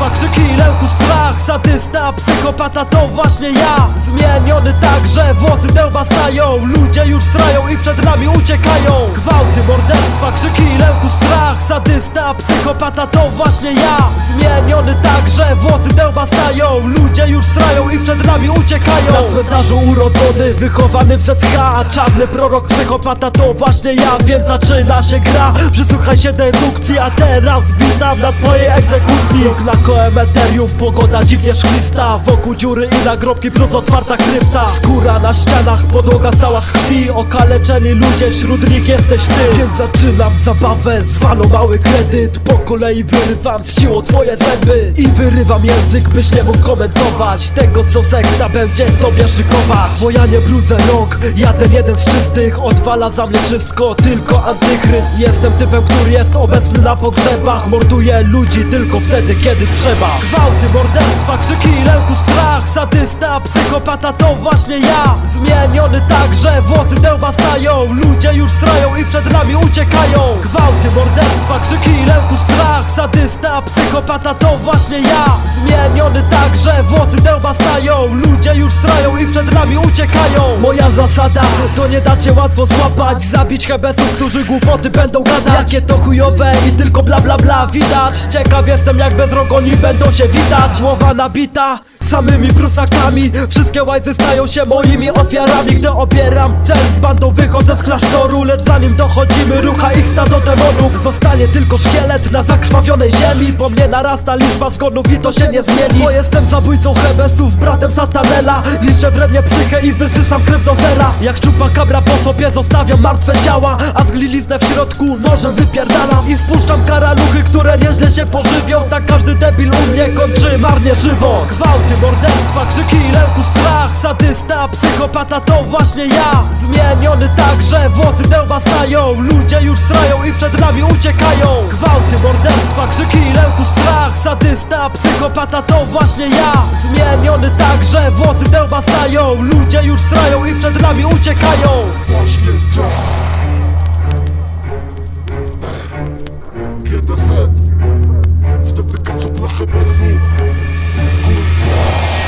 morderstwa, krzyki, lęku, strach. Sadysta, psychopata to właśnie ja. Zmieniony tak, że włosy dełba stają. Ludzie już srają i przed nami uciekają. Gwałty, morderstwa, krzyki, lęku, strach. Sadysta, psychopata to właśnie ja. Zmieniony tak, że włosy dełba stają. Ludzie już srają i przed nami uciekają. Na cmentarzu urodzony, wychowany w ZH. Czarny prorok, psychopata to właśnie ja. Więc zaczyna się gra, przysłuchaj się dedukcji. A teraz witam na twojej egzekucji. Rok na koemeterium, pogoda dziwnie szklista. Wokół dziury i nagrobki plus otwarta krypta. Skóra na ścianach, podłoga cała z krwi. Okaleczeni ludzie, wśród nich jesteś ty. Więc zaczynam zabawę, zwaną mały kredyt. Po kolei wyrywam z siłą twoje zęby. I wyrywam język, byś nie mógł komentować tego, co sekta będzie tobie szykować. Bo ja nie brudzę rąk, ja ten jeden z czystych. Odwala za mnie wszystko, tylko antychryst. Jestem typem, który jest obecny na pogrzebach. Morduję ludzi tylko wtedy, kiedy trzeba. Gwałty, morderstwa, krzyki, lęku, strach. Sadysta, psychopata to właśnie ja. Zmieniony tak, że włosy dełba stają. Ludzie już srają i przed nami uciekają. Gwałty, morderstwa, krzyki, lęku, strach. Sadysta, psychopata to właśnie ja. Zmieniony tak, że włosy dełba stają. Ludzie już srają i przed nami uciekają. Moja zasada, to nie dacie łatwo złapać. Zabić hebesów, którzy głupoty będą gadać. Jakie to chujowe i tylko bla bla bla widać. Ciekaw jestem, jak bez rąk oni będą się witać. Głowa nabita samymi prusakami. Wszystkie łajzy stają się moimi ofiarami. Gdy obieram cel z bandą, wychodzę z klasztoru. Lecz zanim dochodzimy, rucha ich stado demonów. Zostanie tylko szkielet na zakrwawionej ziemi. Po mnie narasta liczba zgonów i to się nie zmieni. Bo jestem zabójcą hebesów, bratem satanela. Niszczę wrednie psychę i wysysam krew do zera. Jak czupakabra po sobie zostawiam martwe ciała. A zgliliznę w środku nożem wypierdalam. I wpuszczam karaluchy, które nieźle się pożywią. Tak każdy debil u mnie kończy marnie żywo. Gwałty, morderstwa, krzyki, lęku, strach. Sadysta, psychopata to właśnie ja. Zmieniony tak, że włosy dełba stają. Ludzie już srają i przed nami uciekają. Gwałty, morderstwa, krzyki, lęku, strach. Sadysta, psychopata to właśnie ja. Zmieniony tak, że włosy dełba stają. Ludzie już srają i przed nami uciekają. Właśnie tak. Kiedy set z dedykacją dla hebesów. Kurwa.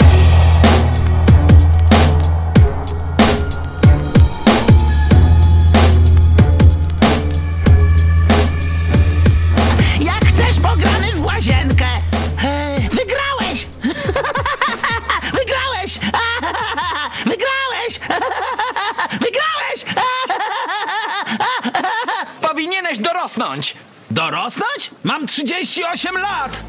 Jak chcesz pograny w łazienkę? Wygrałeś! Wygrałeś! Wygrałeś! Wygrałeś! Powinieneś dorosnąć! Dorosnąć? Mam 38 lat!